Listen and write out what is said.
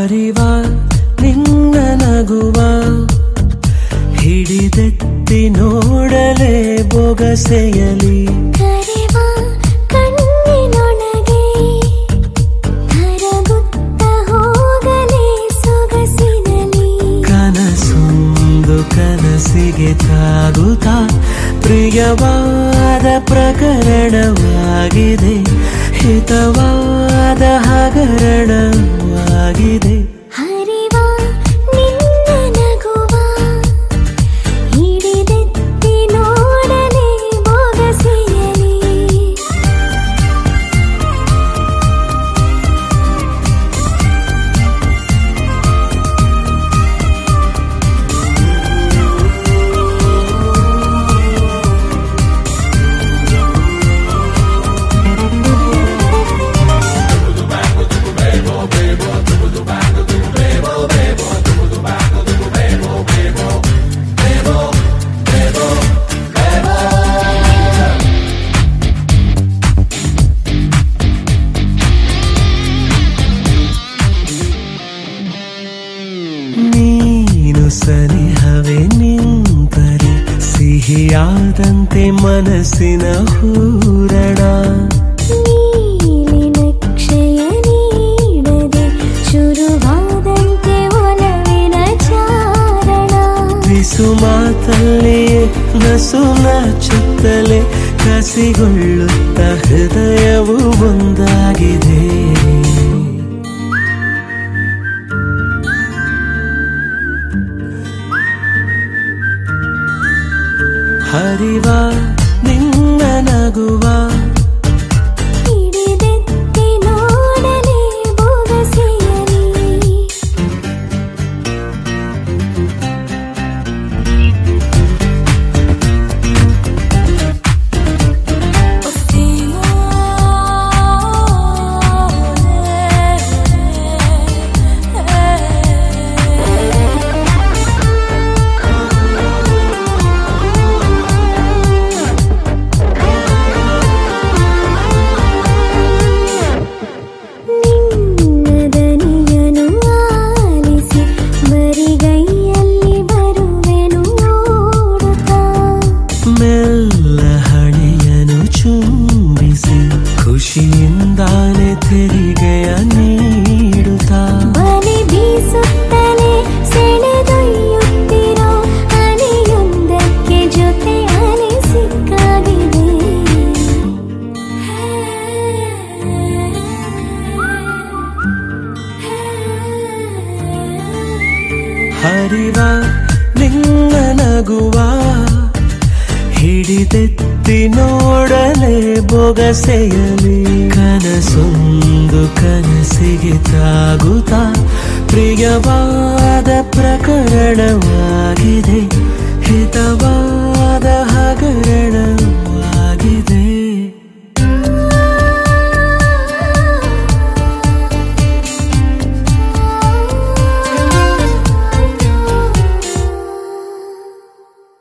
ಹರಿವ ನಿನ್ನ ನಗುವ ಹಿಡಿದೆತ್ತಿ ನೋಡಲೇ ಬೊಗಸೆಯಲಿ ಕರೆವ ಕಣ್ಣಿನೊಳಗೆ ಕರಗುತ್ತ ಹೋಗಲೇ ಸೊಗಸಿನಲಿ ಕನಸೊಂದು ಕನಸಿಗೆ ತಾಗುತ್ತ ಪ್ರಿಯವಾದ ಪ್ರಕರಣವಾಗಿದೆ ಹಿತವಾದ ಹಗರಣವಾಗಿದೆ ಹರಿವ ನಿನ್ನ ನಗುವ ಹಿಡಿದೆತ್ತಿ ನೋಡಲೇ ಬೊಗಸೆಯಲಿ ನೀನು ಸನಿಹವೇ ನಿಂತರೆ ಸಿಹಿಯಾದಂತೆ ಮನಸ್ಸಿನ ಹೂರಣ ನೀಲಿ ನಕ್ಷೆಯ ನೀಡದೆ ಶುರುವಾದಂತೆ ಒಲವಿನ ಚಾರಣ ಬಿಸು ಮಾತಲ್ಲಿಯೇ ನಸು ನಾಚುತ್ತಲೇ ಕಸಿಗೊಳ್ಳುತ್ತ ಹೃದಯವು ಒಂದಾಗಿದೆ ಹರಿವ ನಿನ್ನ ನಗುವ ಹಿಡಿದೆತ್ತಿ ನೋಡಲೇ ಬೊಗಸೆಯಲಿ ಮೆಲ್ಲ ಹಣೆಯನು ಚುಂಬಿಸಿ ಖುಷಿಯಿಂದಾನೆ ತೆರಿಗೆಯ ನೀಡುತ್ತಾ ಬಲಿ ಬೀಸುತ್ತಲೇ ಸೆಳೆದೊಯ್ಯುತ್ತಿರೋ ಅಲೆಯೊಂದಕ್ಕೆ ಜೊತೆ ಅಲೆ ಸಿಕ್ಕಾಗಿದೆ ಹರಿವ ನಿನ್ನ ನಗುವ ಹಿಡಿದೆತ್ತಿ ನೋಡಲೇ ಬೊಗಸೆಯಲಿ ಕನಸೊಂದು ಕನಸಿಗೆ ತಾಗುತ್ತ ಪ್ರಿಯವಾದ ಪ್ರಕರಣವಾಗಿದೆ